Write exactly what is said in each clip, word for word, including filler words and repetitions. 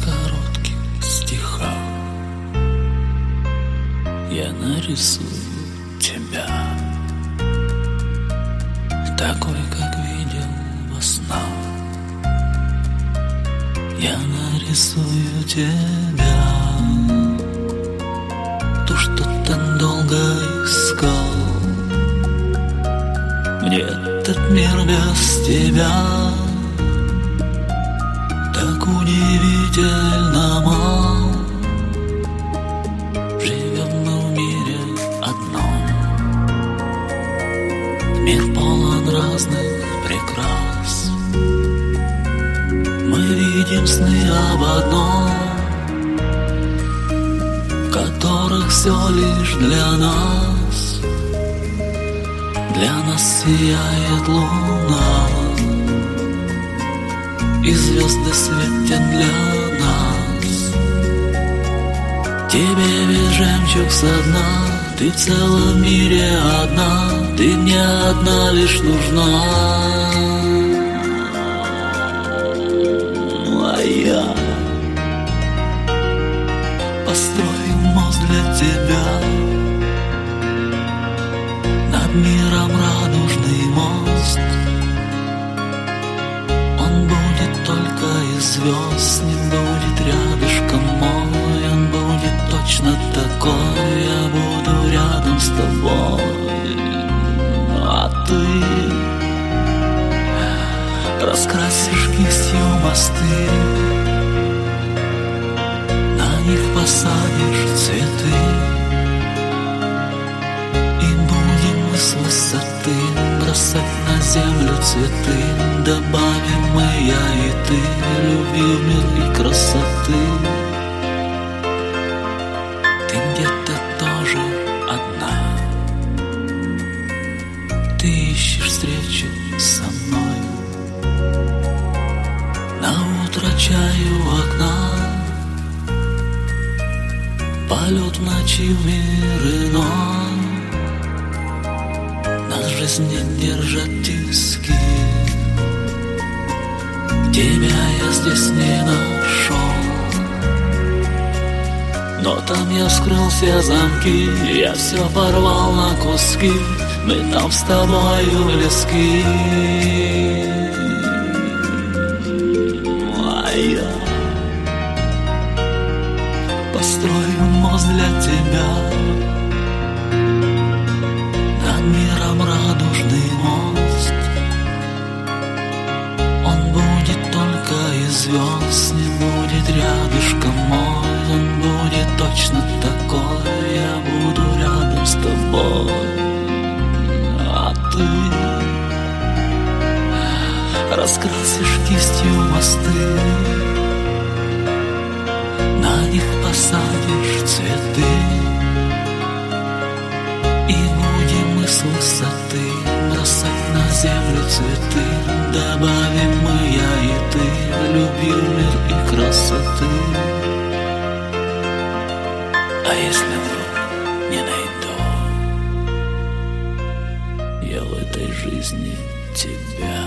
коротких стихах я нарисую тебя, такой, как видел во снах. Я нарисую тебя, то, что ты долго искал. Мне этот мир без тебя так удивительно мал. Живем мы в мире одном, мир полон разных прекрас. Мы видим сны об одном, в которых все лишь для нас. Для нас сияет луна, и звезды светят для нас. Тебе весь жемчуг со дна, ты в целом мире одна, ты мне одна лишь нужна. А я построю мост для тебя, над миром радужный мост. Он будет только из звезд, не будет рядышком мой. Он будет точно такой, я буду рядом с тобой. А ты раскрасишь кистью мосты, на них посадишь цветы, с высоты бросать на землю цветы. Добавим мы, я и ты, любви в мир и красоты. Ты где-то тоже одна, ты ищешь встречи со мной. На утро чаю у окна, полет в ночи в мир иной. Жизнь не держат тиски, тебя я здесь не нашел, но там я вскрыл все замки, я все порвал на куски. Мы там с тобою близки. А я построю мост для тебя, над миром радужный мост. Он будет только из звезд, не будет рядышком мой. Он будет точно такой, я буду рядом с тобой. А ты раскрасишь кистью мосты, на них посадишь цветы, и будем мы с высоты бросать на землю цветы. Добавим мы, я и ты, любви, мир и красоты. А если вдруг не найду я в этой жизни тебя,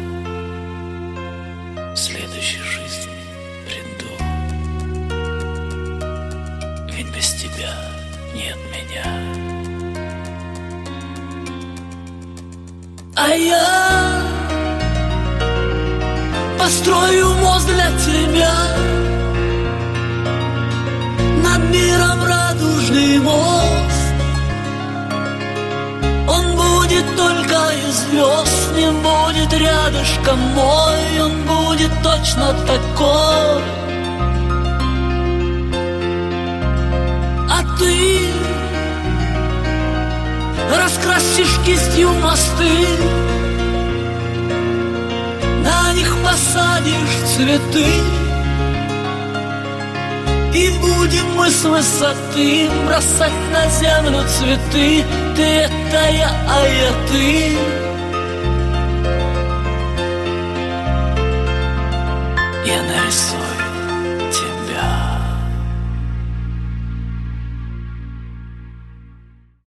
в следующей жизни приду, ведь без тебя нет меня. А я построю мост для тебя, над миром радужный мост. Он будет только из звезд, не будет рядышком мой. Он будет точно такой. А ты раскрасишь кистью мосты, на них посадишь цветы, и будем мы с высоты бросать на землю цветы. Ты это я, а я ты. Я нарисую